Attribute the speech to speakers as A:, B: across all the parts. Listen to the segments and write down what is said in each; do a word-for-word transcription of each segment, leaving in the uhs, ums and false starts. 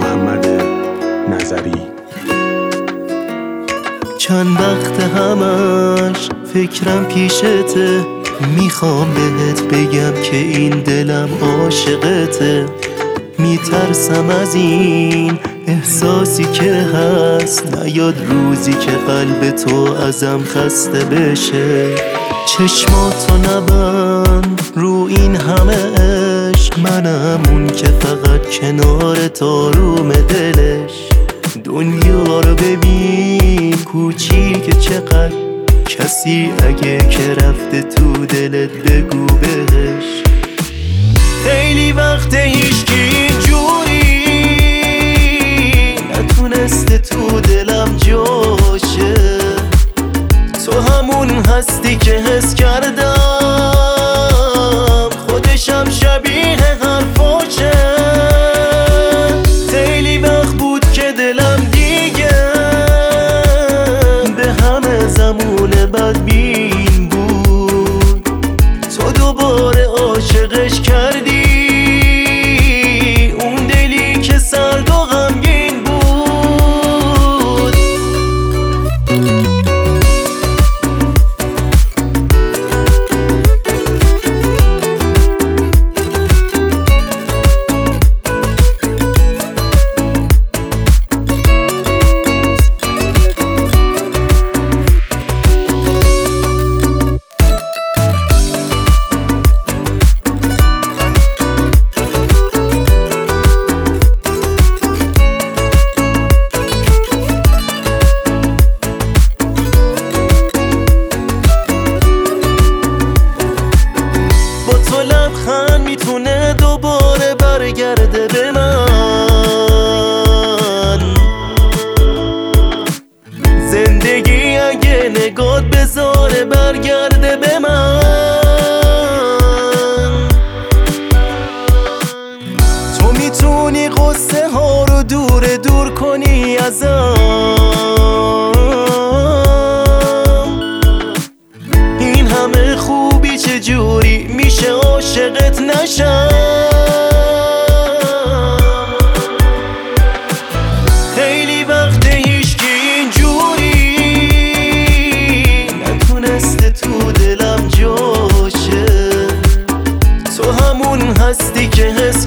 A: محمد نظری.
B: چند وقت همش فکرم پیشته، میخوام بهت بگم که این دلم عاشقته. میترسم از این احساسی که هست، نیاد روزی که قلب تو ازم خسته بشه. چشماتو نبند رو این همه عشق، منم اون که فقط کنار تاروم دلش. دنیا رو ببین کوچیک چقدر، کسی اگه که رفته تو دلت بگو بهش. خیلی وقت هیچکی اینجوری نتونسته تو دلم جاشه. تو همون هستی که حس کردم، خودشم شبیه حرفاشه. خیلی وقت بود که دلم دیگه به همه زمون بدبین بود، تو دوباره عاشقش کردی، اون دلی که سرد و غمگین بود. لبخند میتونه دوباره برگرده به من. زندگی اگه نگات بذاره برگرده به من. تو میتونی قصه ها رو دور دور کنی ازم. این همه خوبی چجوری میشه عاشقت نشم؟ خیلی وقت هیچکی اینجوری نتونسته تو دلم جاشه. تو همون هستی که حس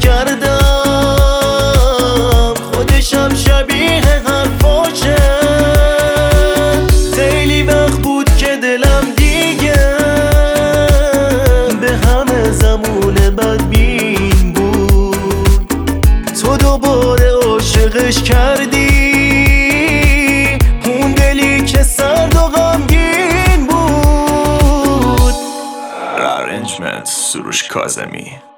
B: کردم، خودشم شبیه حرفاشه. خیلی وقت بود که دلم دیگه به همه زمون بدبین بود، تو دوباره عاشقش کردی، اون دلی که سرد و غمگین بود.
C: Arrangement سروش کاظمی.